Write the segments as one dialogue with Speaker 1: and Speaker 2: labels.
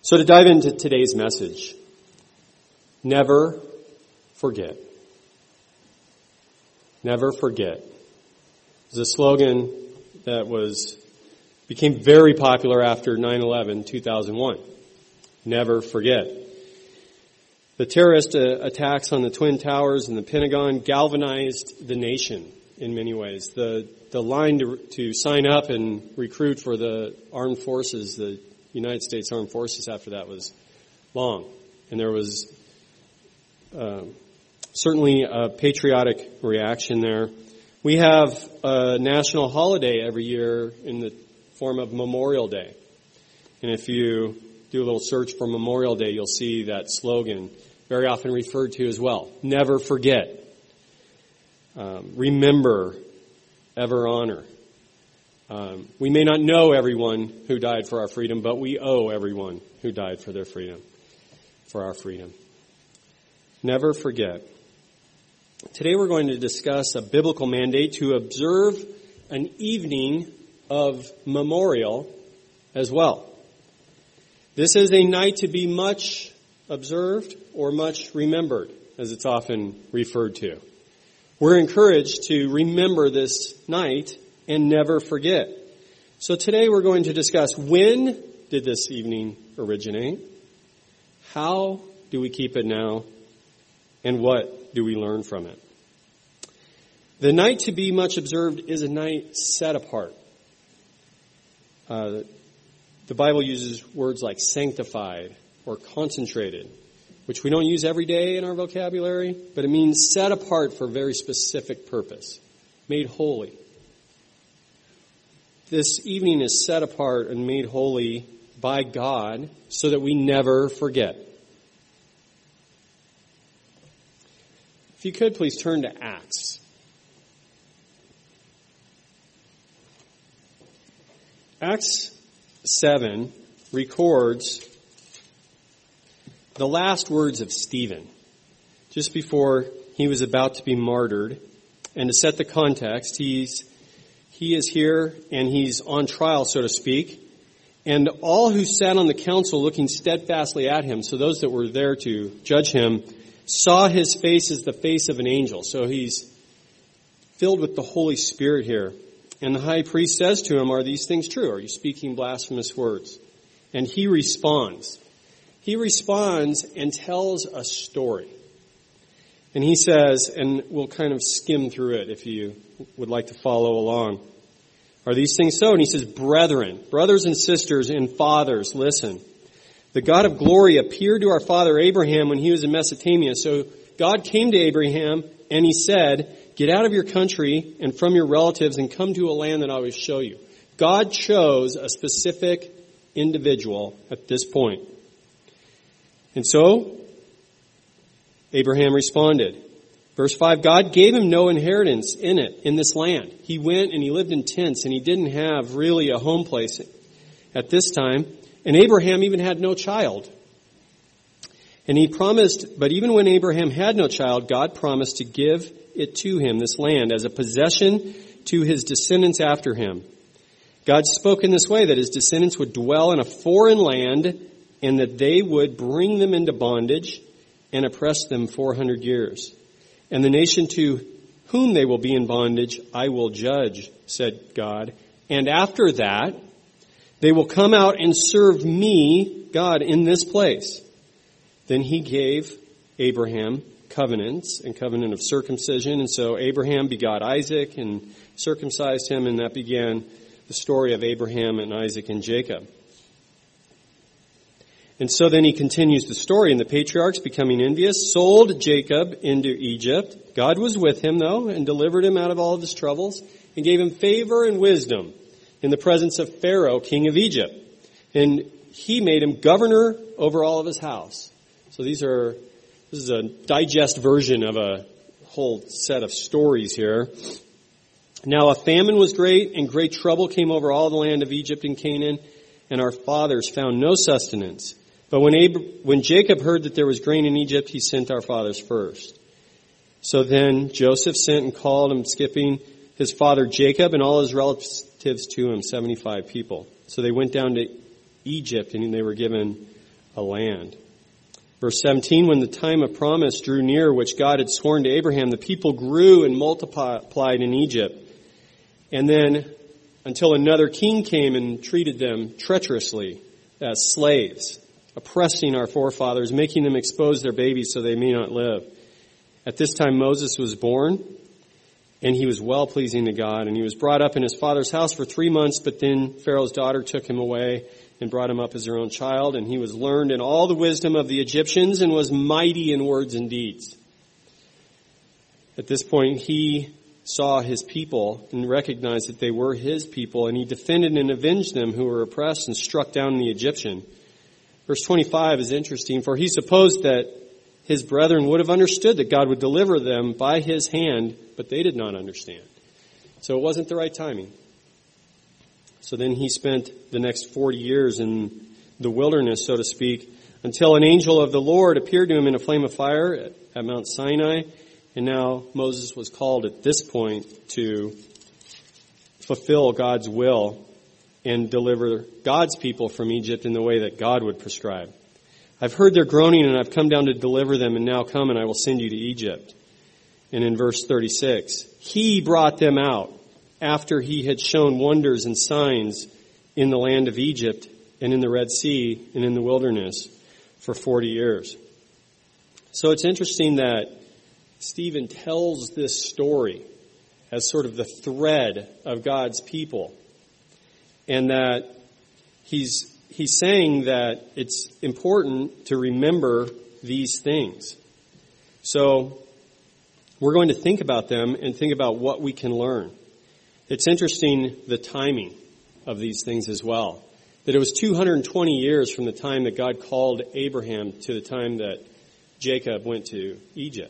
Speaker 1: So to dive into today's message, never forget. Never forget. It's a slogan that became very popular after 9/11, 2001. Never forget. The terrorist attacks on the Twin Towers and the Pentagon galvanized the nation in many ways. The line to sign up and recruit for the armed forces, the United States Armed Forces after that was long. And there was certainly a patriotic reaction there. We have a national holiday every year in the form of Memorial Day. And if you do a little search for Memorial Day, you'll see that slogan very often referred to as well. Never forget. Remember, ever honor. We may not know everyone who died for our freedom, but we owe everyone who died for their freedom, for our freedom. Never forget. Today we're going to discuss a biblical mandate to observe an evening of memorial as well. This is a night to be much observed or much remembered, as it's often referred to. We're encouraged to remember this night and never forget. So today we're going to discuss, when did this evening originate? How do we keep it now? And what do we learn from it? The night to be much observed is a night set apart. The Bible uses words like sanctified or concentrated, which we don't use every day in our vocabulary, but it means set apart for a very specific purpose, made holy. This evening is set apart and made holy by God so that we never forget. If you could, please turn to Acts. Acts 7 records the last words of Stephen, just before he was about to be martyred. And to set the context, he is here and he's on trial, so to speak. And all who sat on the council looking steadfastly at him, so those that were there to judge him, saw his face as the face of an angel. So he's filled with the Holy Spirit here. And the high priest says to him, "Are these things true? Are you speaking blasphemous words?" And he responds. He responds and tells a story. And he says, and we'll kind of skim through it if you would like to follow along. "Are these things so?" And he says, "Brethren, brothers and sisters and fathers, listen. The God of glory appeared to our father Abraham when he was in Mesopotamia." So God came to Abraham and he said, "Get out of your country and from your relatives and come to a land that I will show you." God chose a specific individual at this point. And so Abraham responded. Verse 5, God gave him no inheritance in this land. He went and he lived in tents and he didn't have really a home place at this time. And Abraham even had no child. And he promised, but even when Abraham had no child, God promised to give it to him, this land, as a possession to his descendants after him. God spoke in this way, that his descendants would dwell in a foreign land and that they would bring them into bondage and oppress them 400 years. And the nation to whom they will be in bondage, I will judge, said God. And after that, they will come out and serve me, God, in this place. Then he gave Abraham covenants and covenant of circumcision. And so Abraham begot Isaac and circumcised him, and that began the story of Abraham and Isaac and Jacob. And so then he continues the story, and the patriarchs, becoming envious, sold Jacob into Egypt. God was with him, though, and delivered him out of all of his troubles, and gave him favor and wisdom in the presence of Pharaoh, king of Egypt. And he made him governor over all of his house. So this is a digest version of a whole set of stories here. Now a famine was great, and great trouble came over all the land of Egypt and Canaan, and our fathers found no sustenance. But when Jacob heard that there was grain in Egypt, he sent our fathers first. So then Joseph sent and called him, skipping his father Jacob and all his relatives to him, 75 people. So they went down to Egypt, and they were given a land. Verse 17, when the time of promise drew near, which God had sworn to Abraham, the people grew and multiplied in Egypt. And then until another king came and treated them treacherously as slaves, oppressing our forefathers, making them expose their babies so they may not live. At this time Moses was born, and he was well-pleasing to God, and he was brought up in his father's house for 3 months, but then Pharaoh's daughter took him away and brought him up as her own child, and he was learned in all the wisdom of the Egyptians and was mighty in words and deeds. At this point, he saw his people and recognized that they were his people, and he defended and avenged them who were oppressed and struck down the Egyptian. Verse 25 is interesting, for he supposed that his brethren would have understood that God would deliver them by his hand, but they did not understand. So it wasn't the right timing. So then he spent the next 40 years in the wilderness, so to speak, until an angel of the Lord appeared to him in a flame of fire at Mount Sinai. And now Moses was called at this point to fulfill God's will and deliver God's people from Egypt in the way that God would prescribe. I've heard their groaning, and I've come down to deliver them, and now come, and I will send you to Egypt. And in verse 36, he brought them out after he had shown wonders and signs in the land of Egypt and in the Red Sea and in the wilderness for 40 years. So it's interesting that Stephen tells this story as sort of the thread of God's people, and that he's saying that it's important to remember these things. So we're going to think about them and think about what we can learn. It's interesting, the timing of these things as well. That it was 220 years from the time that God called Abraham to the time that Jacob went to Egypt.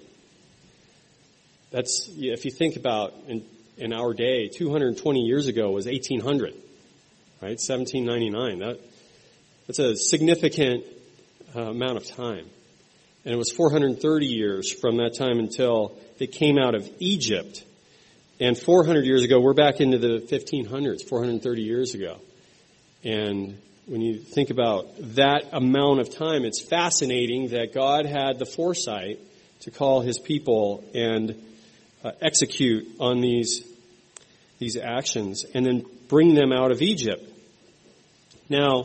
Speaker 1: That's, if you think about in our day, 220 years ago was 1800, right? 1799. That's a significant amount of time. And it was 430 years from that time until they came out of Egypt. And 400 years ago, we're back into the 1500s, 430 years ago. And when you think about that amount of time, it's fascinating that God had the foresight to call his people and execute on these actions and then bring them out of Egypt. Now,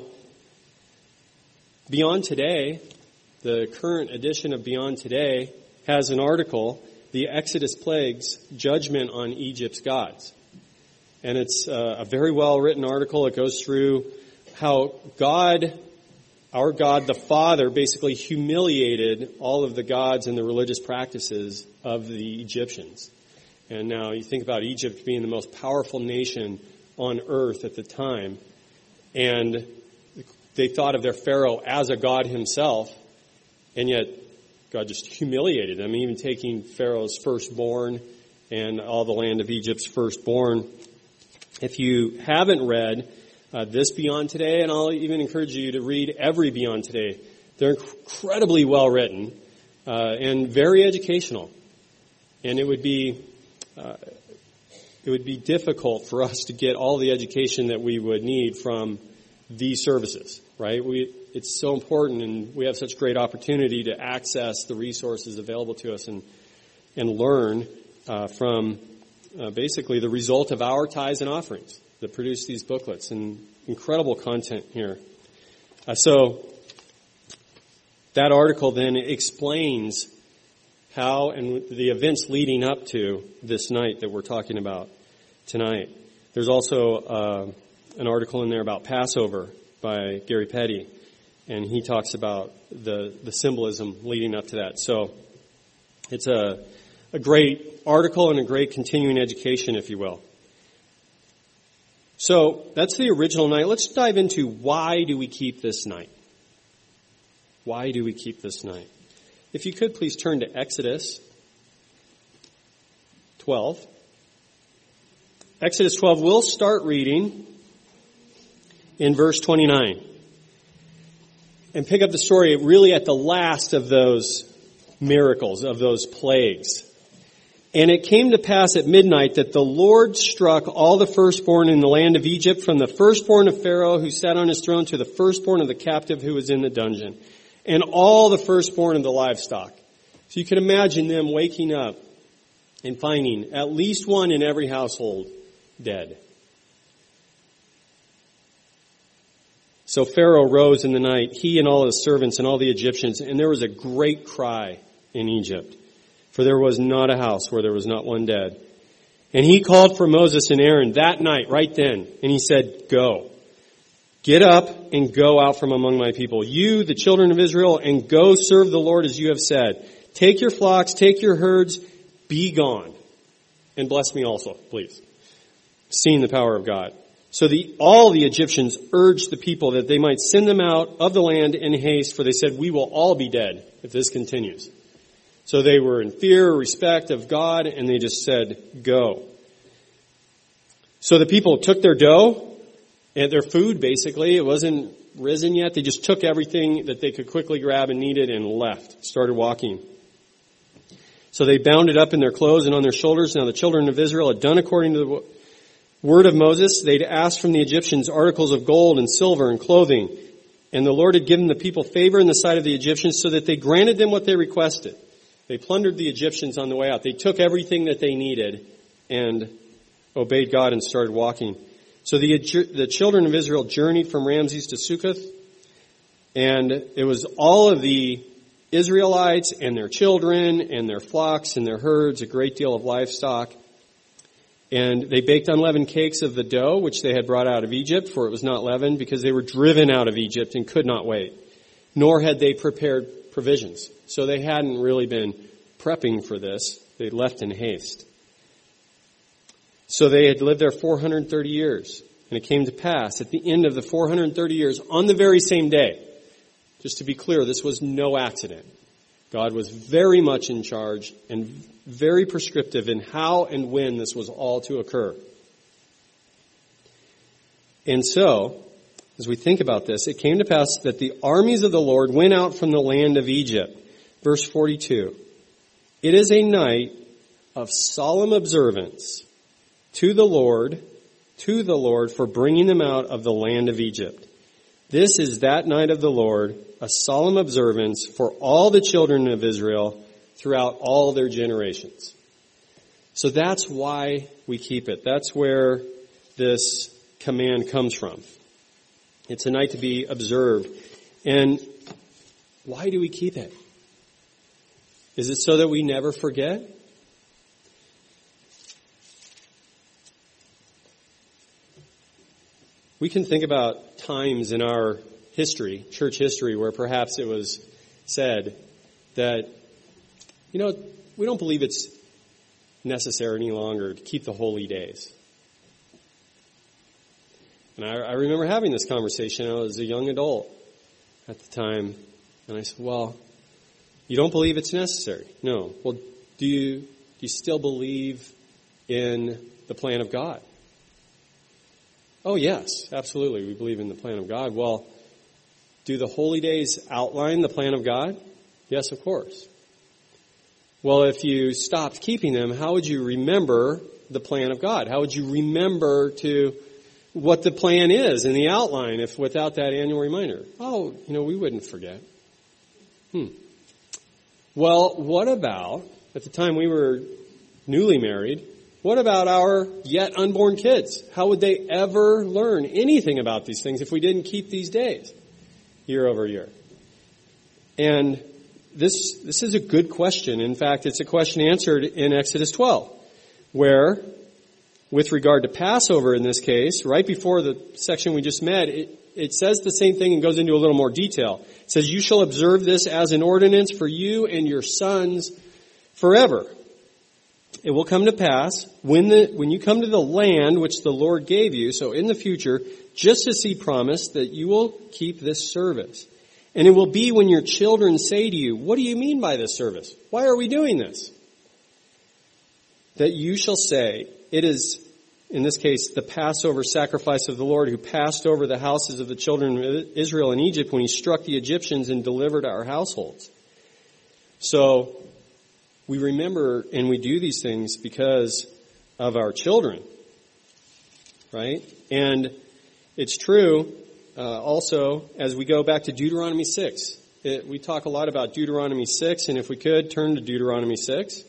Speaker 1: Beyond Today, the current edition of Beyond Today, has an article, The Exodus Plagues, Judgment on Egypt's Gods. And it's a very well-written article. It goes through how God, our God, the Father, basically humiliated all of the gods and the religious practices of the Egyptians. And now you think about Egypt being the most powerful nation on earth at the time. And they thought of their Pharaoh as a god himself, and yet God just humiliated them, even taking Pharaoh's firstborn and all the land of Egypt's firstborn. If you haven't read this Beyond Today, and I'll even encourage you to read every Beyond Today, they're incredibly well written and very educational. And it would be difficult for us to get all the education that we would need from these services, right? It's so important, and we have such great opportunity to access the resources available to us and learn from basically the result of our tithes and offerings that produce these booklets, and incredible content here. So that article then explains how and the events leading up to this night that we're talking about tonight. There's also an article in there about Passover by Gary Petty, and he talks about the symbolism leading up to that. So it's a great article and a great continuing education, if you will. So that's the original night. Let's dive into why do we keep this night? Why do we keep this night? If you could please turn to Exodus 12. Exodus 12, we'll start reading in verse 29 and pick up the story really at the last of those miracles, of those plagues. And it came to pass at midnight that the Lord struck all the firstborn in the land of Egypt, from the firstborn of Pharaoh who sat on his throne to the firstborn of the captive who was in the dungeon, and all the firstborn of the livestock. So you can imagine them waking up and finding at least one in every household dead. So Pharaoh rose in the night, he and all his servants and all the Egyptians, and there was a great cry in Egypt. For there was not a house where there was not one dead. And he called for Moses and Aaron that night, right then, and he said, go. Get up and go out from among my people, you, the children of Israel, and go serve the Lord as you have said. Take your flocks, take your herds, be gone. And bless me also, please. Seeing the power of God. So all the Egyptians urged the people that they might send them out of the land in haste, for they said, we will all be dead if this continues. So they were in fear, respect of God, and they just said, go. So the people took their dough and their food, basically. It wasn't risen yet. They just took everything that they could quickly grab and needed and left, started walking. So they bound it up in their clothes and on their shoulders. Now the children of Israel had done according to the word of Moses. They'd asked from the Egyptians articles of gold and silver and clothing. And the Lord had given the people favor in the sight of the Egyptians so that they granted them what they requested. They plundered the Egyptians on the way out. They took everything that they needed and obeyed God and started walking. So the children of Israel journeyed from Ramses to Succoth, and it was all of the Israelites and their children and their flocks and their herds, a great deal of livestock. And they baked unleavened cakes of the dough, which they had brought out of Egypt, for it was not leavened, because they were driven out of Egypt and could not wait. Nor had they prepared provisions. So they hadn't really been prepping for this. They left in haste. So they had lived there 430 years. And it came to pass at the end of the 430 years, on the very same day. Just to be clear, this was no accident. God was very much in charge and very prescriptive in how and when this was all to occur. And so, as we think about this, it came to pass that the armies of the Lord went out from the land of Egypt. Verse 42. It is a night of solemn observance to the Lord for bringing them out of the land of Egypt. This is that night of the Lord, a solemn observance for all the children of Israel throughout all their generations. So that's why we keep it. That's where this command comes from. It's a night to be observed. And why do we keep it? Is it so that we never forget? We can think about times in our history, church history, where perhaps it was said that, we don't believe it's necessary any longer to keep the holy days. And I remember having this conversation. I was a young adult at the time. And I said, well, you don't believe it's necessary? No. Well, do you still believe in the plan of God? Oh, yes, absolutely. We believe in the plan of God. Well, do the holy days outline the plan of God? Yes, of course. Well, if you stopped keeping them, how would you remember the plan of God? How would you remember what the plan is in the outline if without that annual reminder? Oh, we wouldn't forget. Well, what about, at the time we were newly married, what about our yet unborn kids? How would they ever learn anything about these things if we didn't keep these days year over year? And this is a good question. In fact, it's a question answered in Exodus 12, where, with regard to Passover in this case, right before the section we just met, it says the same thing and goes into a little more detail. It says, you shall observe this as an ordinance for you and your sons forever. It will come to pass when you come to the land which the Lord gave you, so in the future, just as he promised, that you will keep this service. And it will be when your children say to you, what do you mean by this service? Why are we doing this? That you shall say, it is, in this case, the Passover sacrifice of the Lord who passed over the houses of the children of Israel in Egypt when he struck the Egyptians and delivered our households. So, we remember and we do these things because of our children, right? And it's true also as we go back to Deuteronomy 6. We talk a lot about Deuteronomy 6, and if we could, turn to Deuteronomy 6.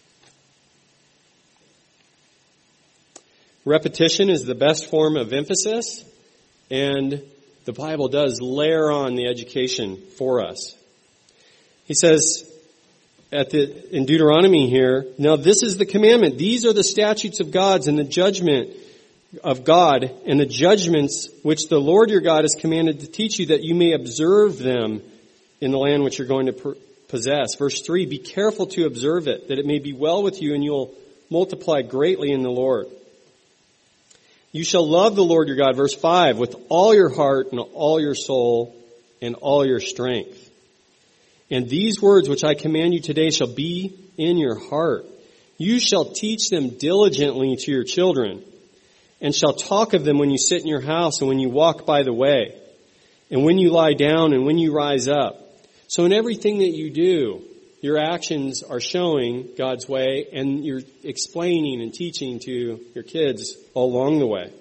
Speaker 1: Repetition is the best form of emphasis, and the Bible does layer on the education for us. He says in Deuteronomy here, now this is the commandment. These are the statutes of God and the judgment of God and the judgments which the Lord your God has commanded to teach you, that you may observe them in the land which you're going to possess. Verse 3, be careful to observe it, that it may be well with you and you'll multiply greatly in the Lord. You shall love the Lord your God, verse 5, with all your heart and all your soul and all your strength. And these words which I command you today shall be in your heart. You shall teach them diligently to your children, and shall talk of them when you sit in your house and when you walk by the way, and when you lie down and when you rise up. So in everything that you do, your actions are showing God's way, and you're explaining and teaching to your kids all along the way.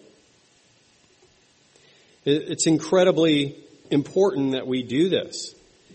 Speaker 1: It's incredibly important that we do this.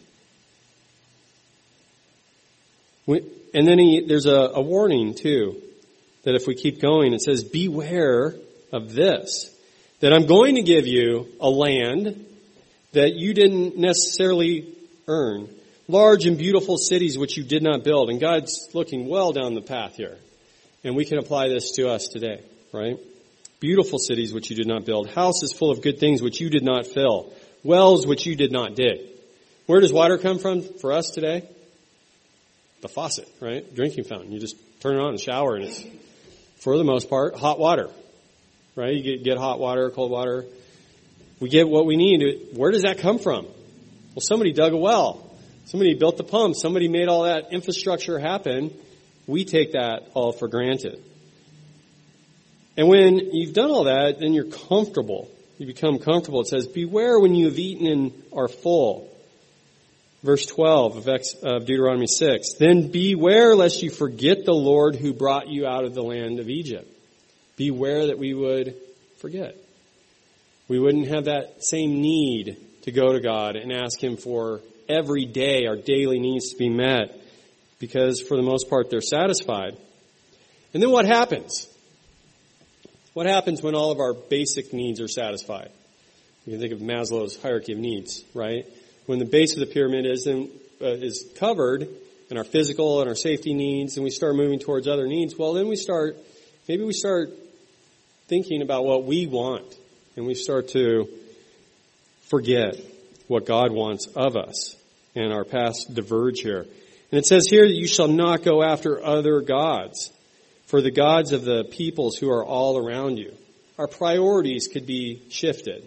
Speaker 1: And then there's a warning too, that if we keep going, it says, beware of this, that I'm going to give you a land that you didn't necessarily earn. Large and beautiful cities which you did not build. And God's looking well down the path here. And we can apply this to us today, right? Beautiful cities which you did not build. Houses full of good things which you did not fill. Wells which you did not dig. Where does water come from for us today? The faucet, right? Drinking fountain. You just turn it on and shower, and it's, for the most part, hot water, right? You get hot water, cold water. We get what we need. Where does that come from? Well, somebody dug a well. Somebody built the pump. Somebody made all that infrastructure happen. We take that all for granted. And when you've done all that, then you're comfortable. You become comfortable. It says, beware when you have eaten and are full. Verse 12 of Deuteronomy 6. Then beware lest you forget the Lord who brought you out of the land of Egypt. Beware that we would forget. We wouldn't have that same need to go to God and ask Him for every day our daily needs to be met, because for the most part they're satisfied. And then what happens? What happens when all of our basic needs are satisfied? You can think of Maslow's hierarchy of needs, right? When the base of the pyramid is covered, and our physical and our safety needs, and we start moving towards other needs, well, then we start thinking about what we want, and we start to forget what God wants of us, and our paths diverge here. And it says here that you shall not go after other gods, for the gods of the peoples who are all around you. Our priorities could be shifted.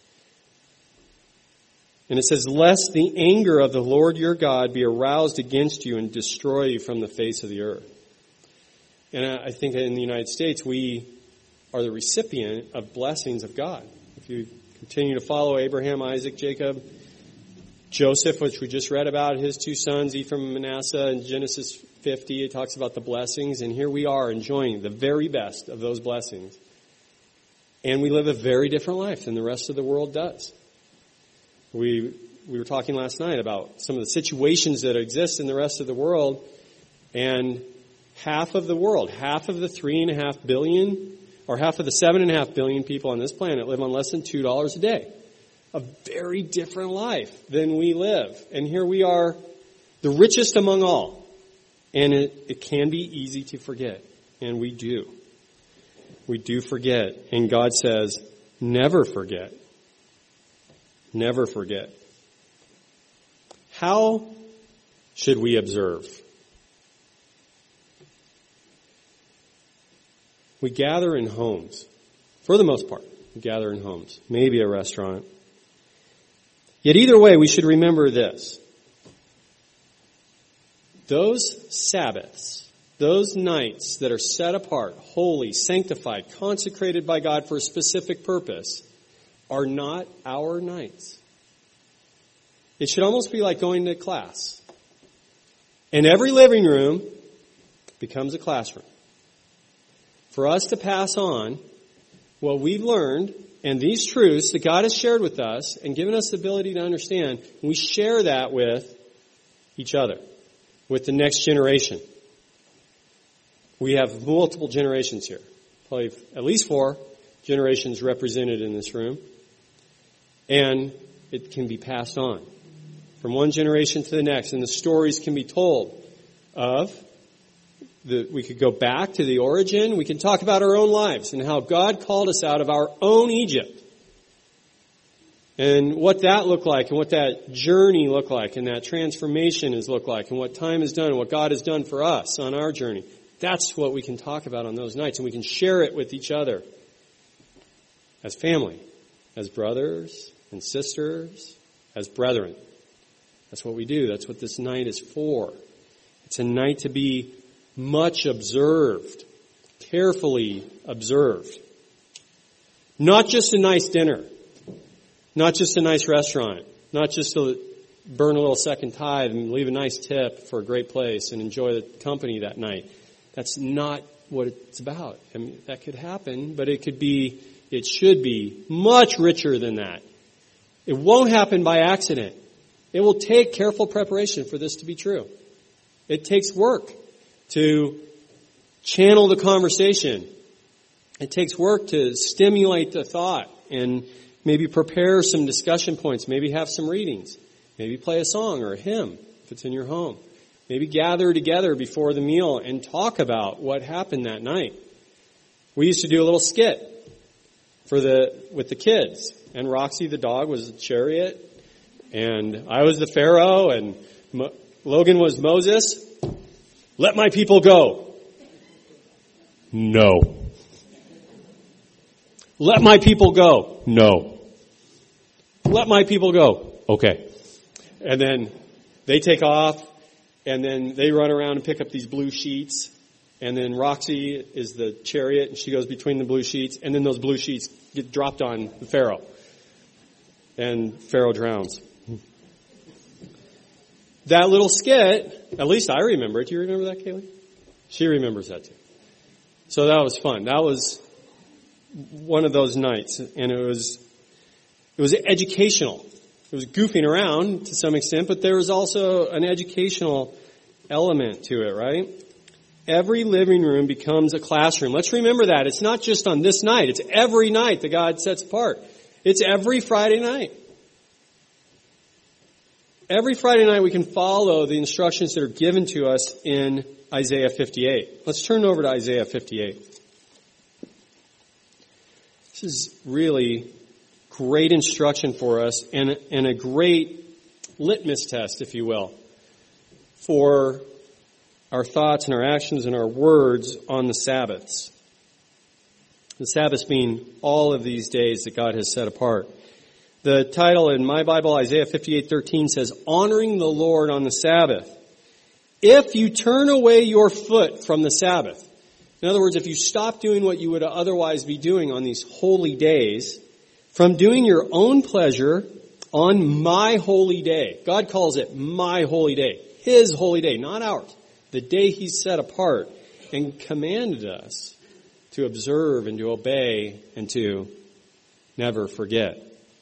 Speaker 1: And it says, lest the anger of the Lord your God be aroused against you and destroy you from the face of the earth. And I think in the United States, we are the recipient of blessings of God. If you continue to follow Abraham, Isaac, Jacob, Joseph, which we just read about, his two sons, Ephraim and Manasseh, in Genesis 50, it talks about the blessings. And here we are enjoying the very best of those blessings. And we live a very different life than the rest of the world does. We were talking last night about some of the situations that exist in the rest of the world, and half of the world, half of the 3.5 billion, or half of the 7.5 billion people on this planet live on less than $2 a day. A very different life than we live. And here we are, the richest among all. And it can be easy to forget. And we do. We do forget. And God says, never forget. Never forget. How should we observe? We gather in homes. For the most part, we gather in homes. Maybe a restaurant. Yet either way, we should remember this. Those Sabbaths, those nights that are set apart, holy, sanctified, consecrated by God for a specific purpose, are not our nights. It should almost be like going to class. In every living room, becomes a classroom. For us to pass on what we've learned and these truths that God has shared with us and given us the ability to understand, we share that with each other, with the next generation. We have multiple generations here. Probably at least 4 generations represented in this room. And it can be passed on from one generation to the next. And the stories can be told of we could go back to the origin. We can talk about our own lives and how God called us out of our own Egypt. And what that looked like and what that journey looked like and that transformation has looked like and what time has done and what God has done for us on our journey. That's what we can talk about on those nights, and we can share it with each other as family, as brothers and sisters, as brethren. That's what we do. That's what this night is for. It's a night to be much observed, carefully observed. Not just a nice dinner, not just a nice restaurant, not just to burn a little second tithe and leave a nice tip for a great place and enjoy the company that night. That's not what it's about. I mean, that could happen, but it should be much richer than that. It won't happen by accident. It will take careful preparation for this to be true. It takes work to channel the conversation. It takes work to stimulate the thought and maybe prepare some discussion points, maybe have some readings, maybe play a song or a hymn if it's in your home. Maybe gather together before the meal and talk about what happened that night. We used to do a little skit with the kids. And Roxy the dog was a chariot. And I was the Pharaoh. And Logan was Moses. Let my people go. No. Let my people go. No. Let my people go. Okay. And then they take off. And then they run around and pick up these blue sheets. And then Roxy is the chariot, and she goes between the blue sheets. And then those blue sheets get dropped on the Pharaoh. And Pharaoh drowns. That little skit, at least I remember it. Do you remember that, Kaylee? She remembers that too. So that was fun. That was one of those nights. And it was educational. It was goofing around to some extent, but there was also an educational element to it, right? Every living room becomes a classroom. Let's remember that. It's not just on this night. It's every night that God sets apart. It's every Friday night. Every Friday night we can follow the instructions that are given to us in Isaiah 58. Let's turn over to Isaiah 58. This is really great instruction for us and a great litmus test, if you will, for our thoughts and our actions and our words on the Sabbaths. The Sabbaths being all of these days that God has set apart. The title in my Bible, Isaiah 58:13, says, Honoring the Lord on the Sabbath. If you turn away your foot from the Sabbath. In other words, if you stop doing what you would otherwise be doing on these holy days, from doing your own pleasure on my holy day. God calls it my holy day. His holy day, not ours. The day He set apart and commanded us to observe and to obey and to never forget.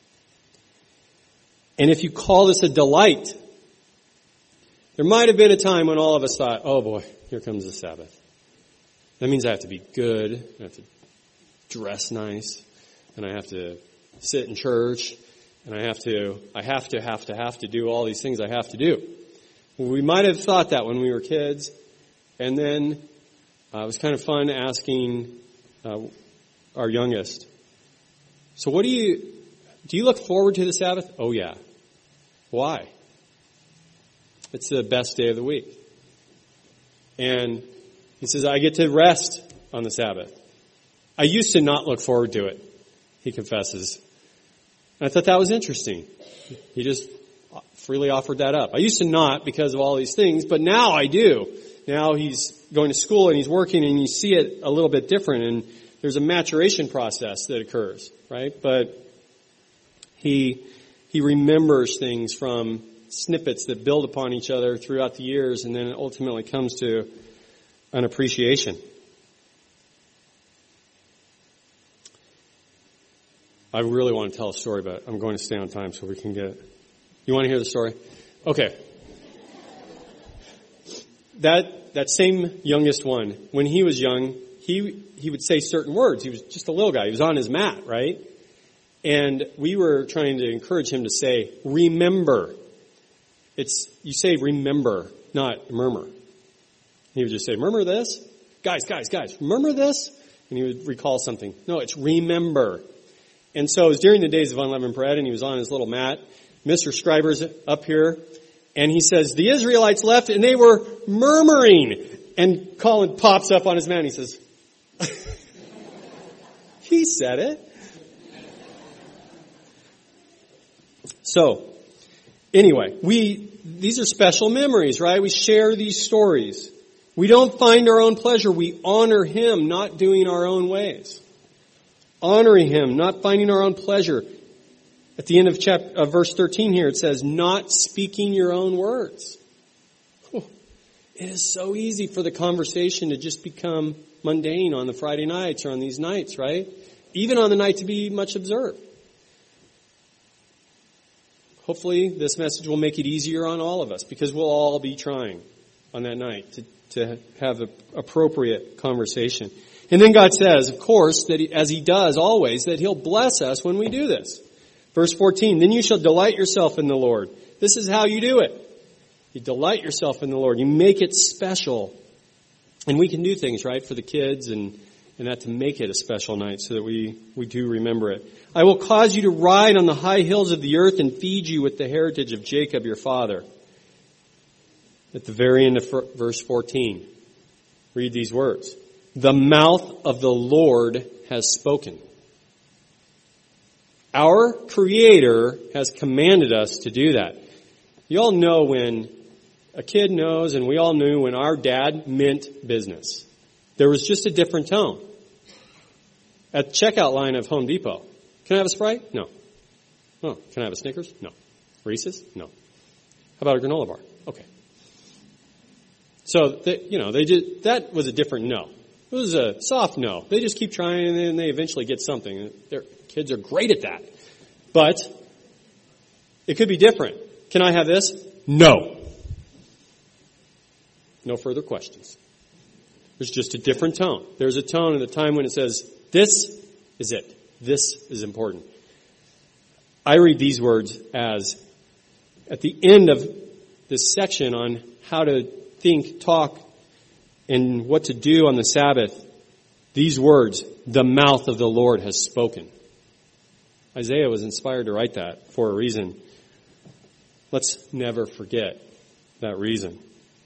Speaker 1: And if you call this a delight, there might have been a time when all of us thought, oh boy, here comes the Sabbath. That means I have to be good, I have to dress nice, and I have to sit in church, and I have to do all these things I have to do. We might have thought that when we were kids, and then it was kind of fun asking our youngest, so do you look forward to the Sabbath? Oh yeah. Why? It's the best day of the week. And he says, I get to rest on the Sabbath. I used to not look forward to it, he confesses. And I thought that was interesting. He just freely offered that up. I used to not because of all these things, but now I do. Now he's going to school and he's working and you see it a little bit different, and there's a maturation process that occurs, right? But he remembers things from snippets that build upon each other throughout the years, and then it ultimately comes to an appreciation. I really want to tell a story, but I'm going to stay on time so we can get... You want to hear the story? Okay. That same youngest one, when he was young, he would say certain words. He was just a little guy. He was on his mat, right? And we were trying to encourage him to say, remember. You say remember, not murmur. He would just say, murmur this? Guys, remember this? And he would recall something. No, it's remember. And so it was during the days of unleavened bread, and he was on his little mat. Mr. Scriber's up here, and he says, the Israelites left, and they were murmuring. And Colin pops up on his mat, and he says, he said it. So, anyway, these are special memories, right? We share these stories. We don't find our own pleasure. We honor Him, not doing our own ways. Honoring Him, not finding our own pleasure. At the end of verse 13 here, it says, not speaking your own words. It is so easy for the conversation to just become mundane on the Friday nights or on these nights, right? Even on the night to be much observed. Hopefully this message will make it easier on all of us, because we'll all be trying on that night to have an appropriate conversation. And then God says, of course, that as He does always, that He'll bless us when we do this. Verse 14, then you shall delight yourself in the Lord. This is how you do it. You delight yourself in the Lord. You make it special. And we can do things, right, for the kids and that to make it a special night so that we do remember it. I will cause you to ride on the high hills of the earth and feed you with the heritage of Jacob your father. At the very end of verse 14, read these words. The mouth of the Lord has spoken. Our Creator has commanded us to do that. You all know when a kid knows, and we all knew when our dad meant business. There was just a different tone. At the checkout line of Home Depot, can I have a Sprite? No. Oh, can I have a Snickers? No. Reese's? No. How about a granola bar? Okay. So, that was a different no. It was a soft no. They just keep trying and then they eventually get something. Their kids are great at that. But it could be different. Can I have this? No. No further questions. There's just a different tone. There's a tone at the time when it says, this is it. This is important. I read these words as, at the end of this section on how to think, talk, and what to do on the Sabbath, these words, the mouth of the Lord has spoken. Isaiah was inspired to write that for a reason. Let's never forget that reason.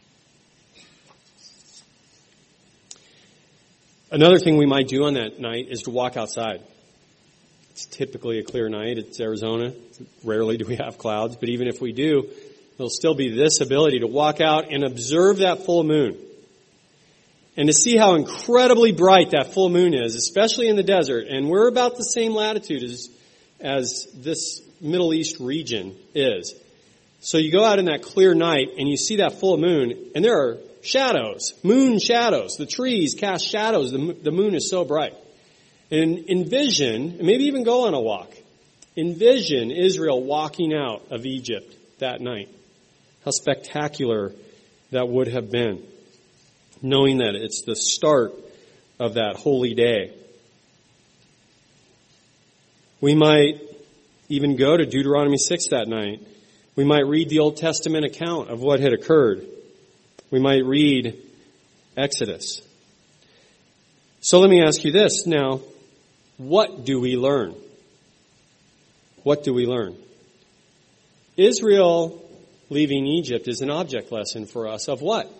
Speaker 1: Another thing we might do on that night is to walk outside. It's typically a clear night. It's Arizona. Rarely do we have clouds, but even if we do, there'll still be this ability to walk out and observe that full moon. And to see how incredibly bright that full moon is, especially in the desert. And we're about the same latitude as this Middle East region is. So you go out in that clear night and you see that full moon, and there are shadows, moon shadows. The trees cast shadows. The moon is so bright. And envision, and maybe even go on a walk, envision Israel walking out of Egypt that night. How spectacular that would have been, knowing that it's the start of that holy day. We might even go to Deuteronomy 6 that night. We might read the Old Testament account of what had occurred. We might read Exodus. So let me ask you this now. What do we learn? What do we learn? Israel leaving Egypt is an object lesson for us of what?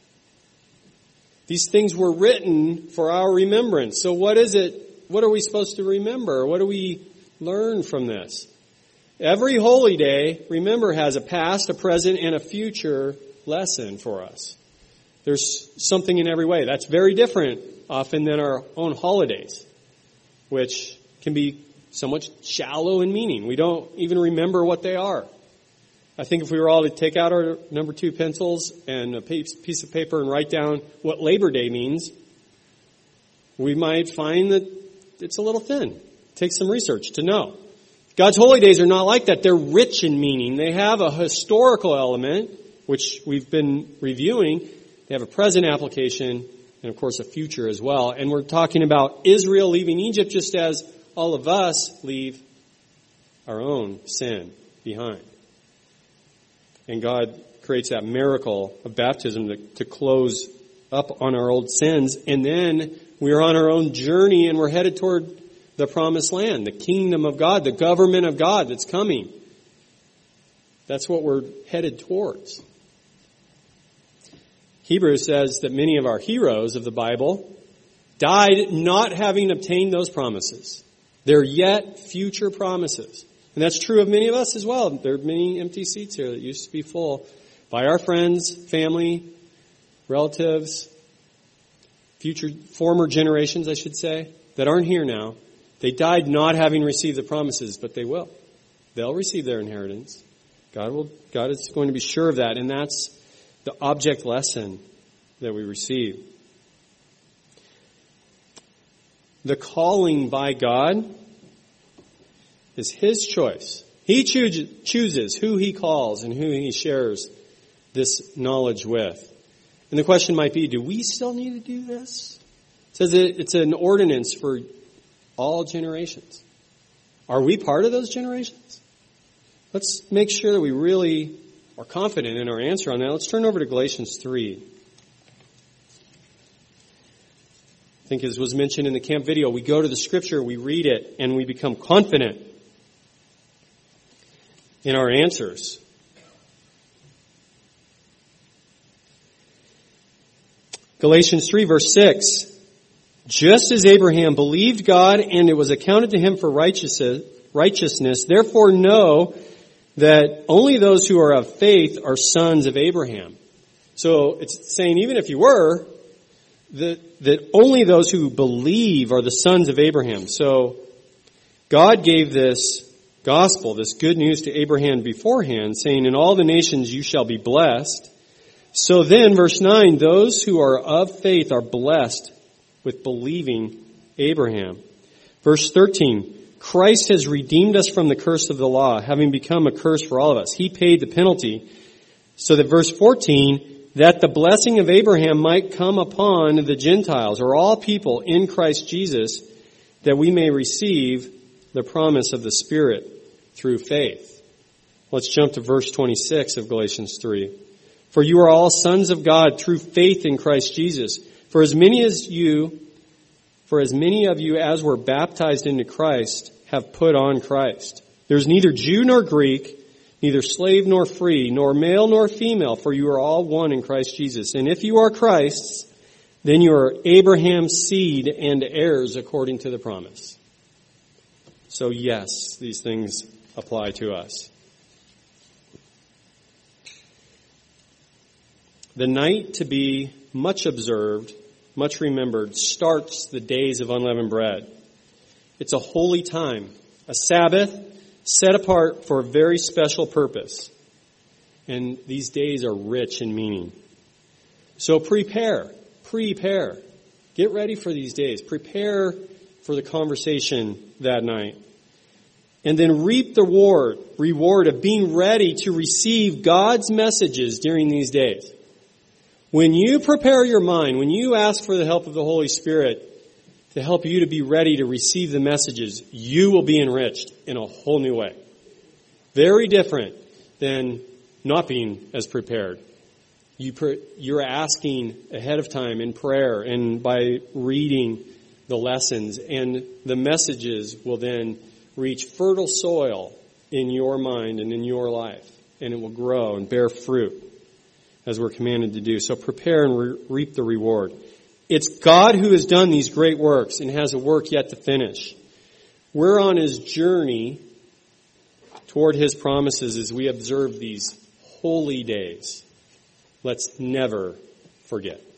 Speaker 1: These things were written for our remembrance. So what is it? What are we supposed to remember? What do we learn from this? Every holy day, remember, has a past, a present, and a future lesson for us. There's something in every way. That's very different often than our own holidays, which can be somewhat shallow in meaning. We don't even remember what they are. I think if we were all to take out our number 2 pencils and a piece of paper and write down what Labor Day means, we might find that it's a little thin. It takes some research to know. God's holy days are not like that. They're rich in meaning. They have a historical element, which we've been reviewing. They have a present application and, of course, a future as well. And we're talking about Israel leaving Egypt just as all of us leave our own sin behind. And God creates that miracle of baptism to close up on our old sins. And then we're on our own journey and we're headed toward the promised land, the kingdom of God, the government of God that's coming. That's what we're headed towards. Hebrews says that many of our heroes of the Bible died not having obtained those promises. They're yet future promises. And that's true of many of us as well. There are many empty seats here that used to be full by our friends, family, relatives, former generations, I should say, that aren't here now. They died not having received the promises, but they will. They'll receive their inheritance. God is going to be sure of that, and that's the object lesson that we receive. The calling by God is His choice. He chooses who He calls and who He shares this knowledge with. And the question might be, do we still need to do this? It says it's an ordinance for all generations. Are we part of those generations? Let's make sure that we really are confident in our answer on that. Let's turn over to Galatians 3. I think as was mentioned in the camp video, we go to the Scripture, we read it, and we become confident in our answers. Galatians 3, verse 6. Just as Abraham believed God and it was accounted to him for righteousness, therefore know that only those who are of faith are sons of Abraham. So it's saying even if you were, that only those who believe are the sons of Abraham. So God gave this gospel, this good news to Abraham beforehand, saying, in all the nations you shall be blessed. So then, verse 9, those who are of faith are blessed with believing Abraham. Verse 13, Christ has redeemed us from the curse of the law, having become a curse for all of us. He paid the penalty. So that verse 14, that the blessing of Abraham might come upon the Gentiles, or all people in Christ Jesus, that we may receive the promise of the Spirit through faith. Let's jump to verse 26 of Galatians 3. For you are all sons of God through faith in Christ Jesus. For as many of you as were baptized into Christ have put on Christ. There is neither Jew nor Greek, neither slave nor free, nor male nor female, for you are all one in Christ Jesus. And if you are Christ's, then you are Abraham's seed and heirs according to the promise. So yes, these things apply to us. The night to be much observed, much remembered, starts the days of unleavened bread. It's a holy time, a Sabbath set apart for a very special purpose. And these days are rich in meaning. So prepare. Get ready for these days. Prepare for the conversation that night. And then reap the reward of being ready to receive God's messages during these days. When you prepare your mind, when you ask for the help of the Holy Spirit to help you to be ready to receive the messages, you will be enriched in a whole new way. Very different than not being as prepared. You're asking ahead of time in prayer and by reading the lessons, and the messages will then reach fertile soil in your mind and in your life, and it will grow and bear fruit as we're commanded to do. So prepare and reap the reward. It's God who has done these great works and has a work yet to finish. We're on His journey toward His promises as we observe these holy days. Let's never forget.